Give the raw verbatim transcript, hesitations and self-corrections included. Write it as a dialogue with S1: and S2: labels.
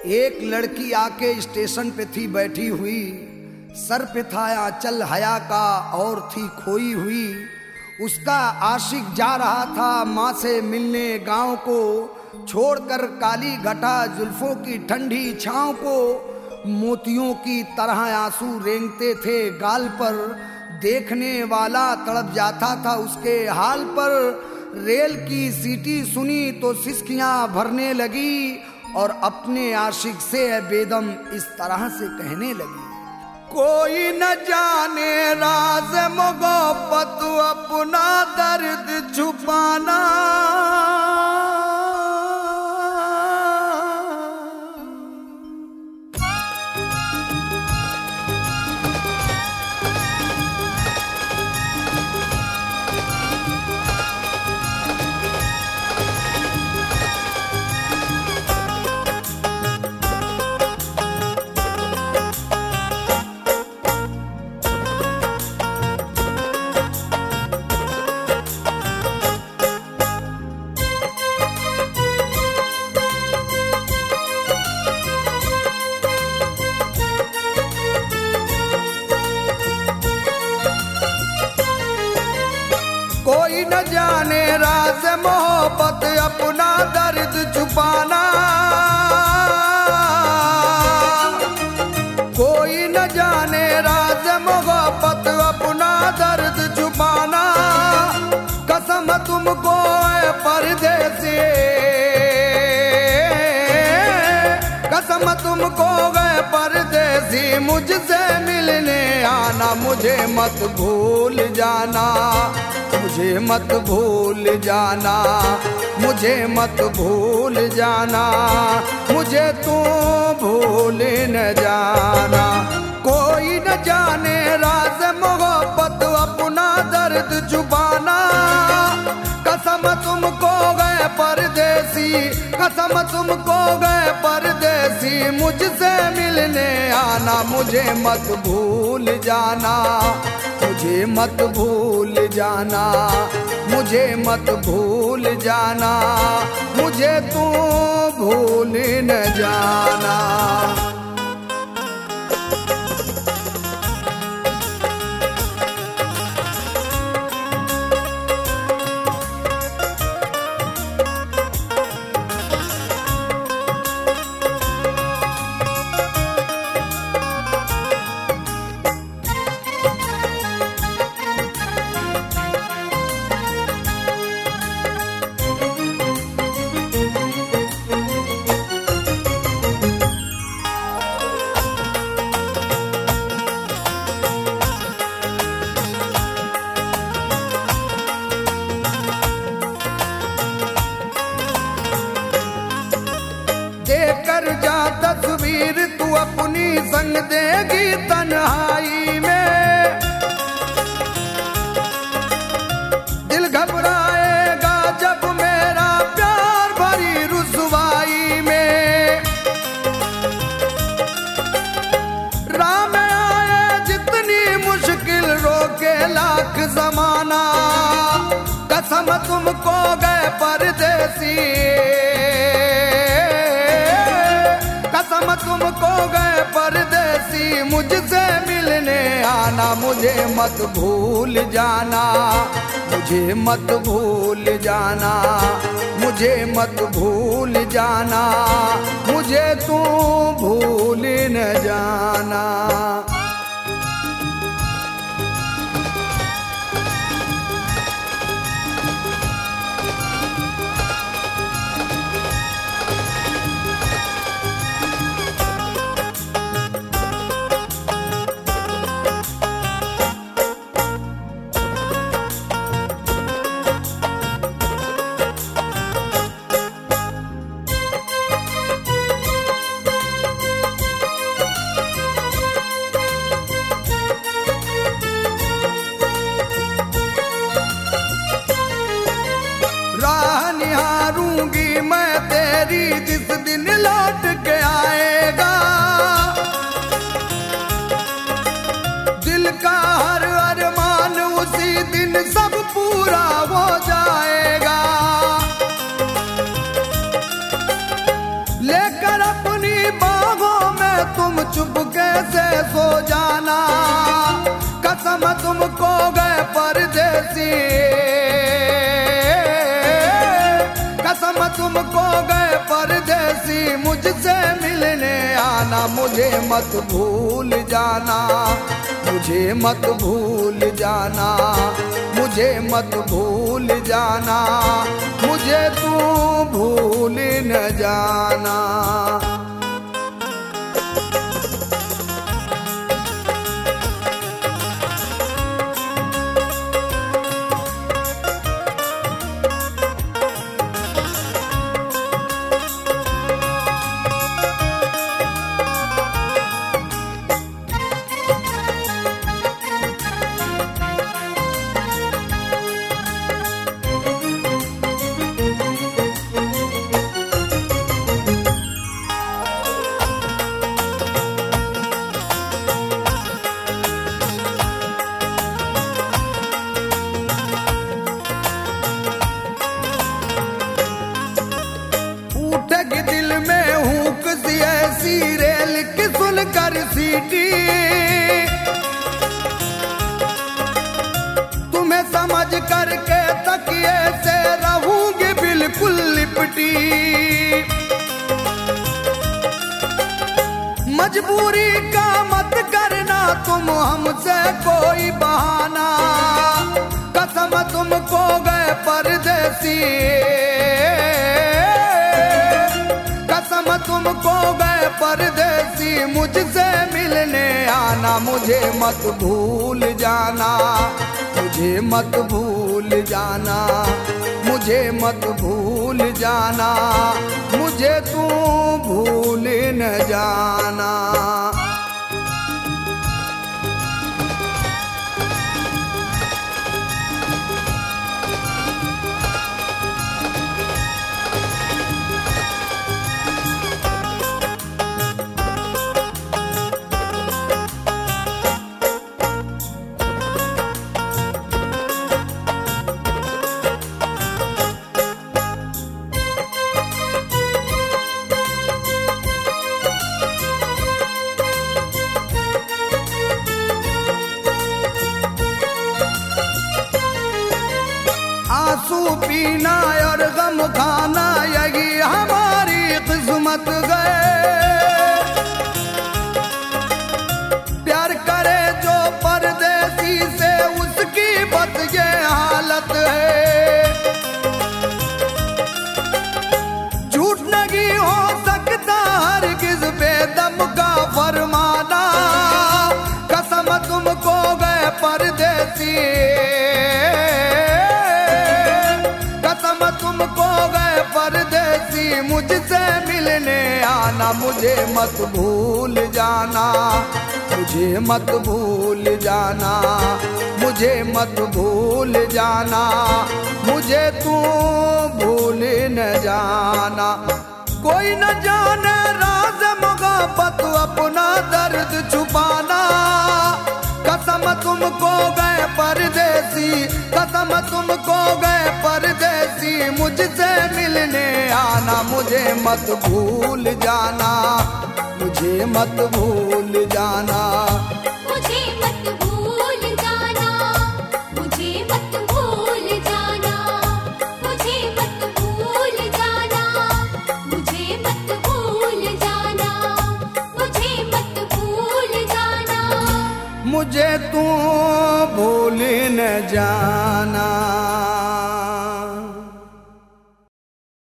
S1: एक लड़की आके स्टेशन पे थी बैठी हुई, सर पे था आंचल हया का और थी खोई हुई। उसका आशिक जा रहा था माँ से मिलने गांव को, छोड़कर काली घटा जुल्फों की ठंडी छाँव को। मोतियों की तरह आंसू रेंगते थे गाल पर, देखने वाला तड़प जाता था उसके हाल पर। रेल की सीटी सुनी तो सिसकियां भरने लगी और अपने आशिक से बेदम इस तरह से कहने लगी। कोई न जाने राज मोहब्बत अपना दर्द छुपाना, कोई न जाने राज मोहब्बत अपना दर्द छुपाना। कोई न जाने राज मोहब्बत अपना दर्द छुपाना। कसम तुमको है परदेसी, कसम तुमको गए परदेसी, मुझसे मिलने आना, मुझे मत भूल जाना, मुझे मत भूल जाना, मुझे मत भूल जाना, मुझे तू भूल न जाना। कोई न जाने राज मोहब्बत अपना दर्द छुपाना। कसम तुमको गए परदेसी, कसम तुमको गए परदेसी, मुझसे मिलने आना, मुझे मत भूल जाना, मुझे मत भूल जाना, मुझे मत भूल जाना, मुझे तू भूल न जाना। देकर जा तस्वीर तू अपनी, संग देगी तन्हाई में। दिल घबराएगा जब मेरा प्यार भरी रुसवाई में। राह में आए जितनी मुश्किल रोके लाख जमाना। कसम तुमको गए परदेसी, कसम तुमको गए परदेसी, मुझसे मिलने आना, मुझे मत भूल जाना, मुझे मत भूल जाना, मुझे मत भूल जाना, मुझे तू भूल न जाना। राह निहारूंगी मैं तेरी जिस दिन लौट के आएगा। दिल का हर अरमान उसी दिन सब पूरा हो जाएगा। लेकर अपनी तुम चुपके से सो जाना, कसम तुमको गए परदेसी, कसम तुमको गए परदेसी, मुझसे मिलने आना, मुझे मत भूल जाना, मुझे मत भूल जाना, मुझे मत भूल जाना, मुझे तू भूल न जाना। दिल में हुक सी ऐसी रेल की सुनकर सीटी, तुम्हें समझ करके तकिए से रहूंगी बिल्कुल लिपटी, मजबूरी का मत करना तुम हमसे कोई बहाना, कसम तुमको गए परदेसी, कसम तुमको गए परदेसी, मुझसे मिलने आना, मुझे मत भूल जाना, मुझे मत भूल जाना, मुझे मत भूल जाना, मुझे तू भूल न जाना। आंसू पीना और गम खाना यही हमारी किस्मत गए, प्यार करे जो परदेसी से उसकी बस ये हालत है, झूठ नहीं हो सकता हरगिज़ बेदम का फरमाना, कसम तुमको गए परदेसी, तुमको गए परदेसी, मुझसे मिलने आना, मुझे मत भूल जाना, मुझे मत भूल जाना, मुझे मत भूल जाना, मुझे तू भूल न जाना। कोई न जाने राज मोहब्बत अपना दर्द छुपाना, कसम तुमको गए परदेसी, कसम तुमको गए परदेसी, मुझसे मिलने आना, मुझे मत भूल जाना, मुझे मत भूल जाना,
S2: मुझे मत भूल जाना, मुझे मत भूल जाना, मुझे मत भूल जाना, मुझे मत भूल जाना, मुझे मत भूल जाना,
S1: मुझे तू भूल न जाना।